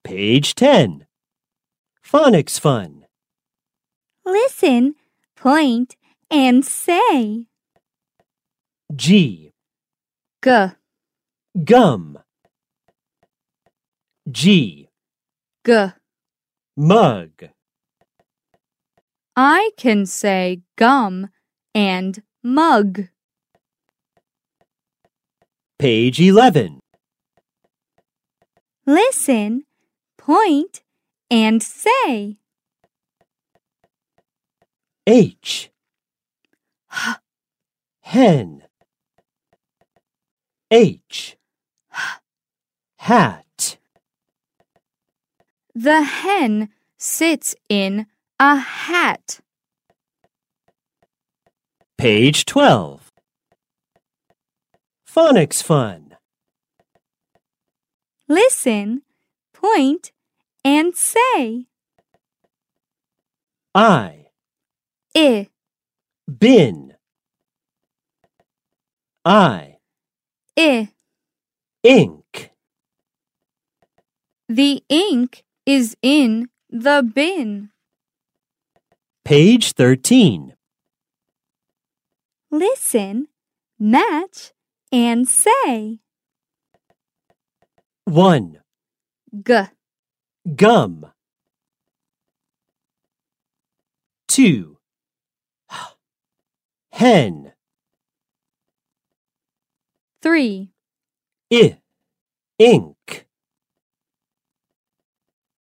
Page 10. Phonics Fun. Listen, point, and say. G. G, Gum. G. g. Mug. I can say gum and mug. Page 11. Listen, point, and say. H. Hen. H. Hat. The hen sits in a hat. Page 12. Phonics Fun. Listen, point, and say. I. Bin. I. I. Ink. The ink is in the bin. Page 13. Listen, match, and say. 1. G, Gum. 2. Hen. 3. Ink.